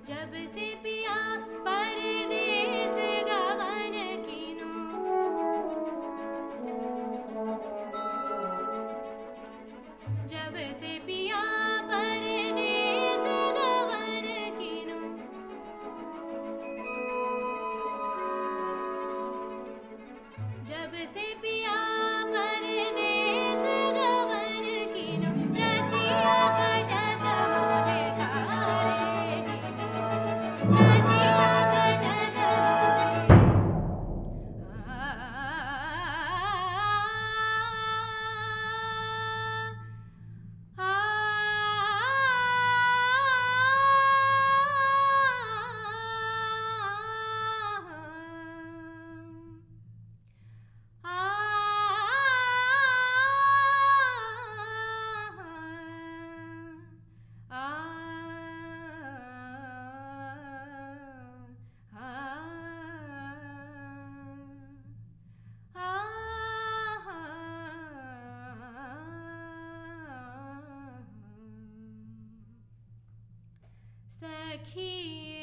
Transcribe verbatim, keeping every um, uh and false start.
जब से पिया परदेस गवन कीनो, जब से पिया परदेस गवन कीनो, जब से पिया परदेस गवन कीनो, रतिया कटत मोहे तारे गिनती, रतिया कटत मोहे आ, सखी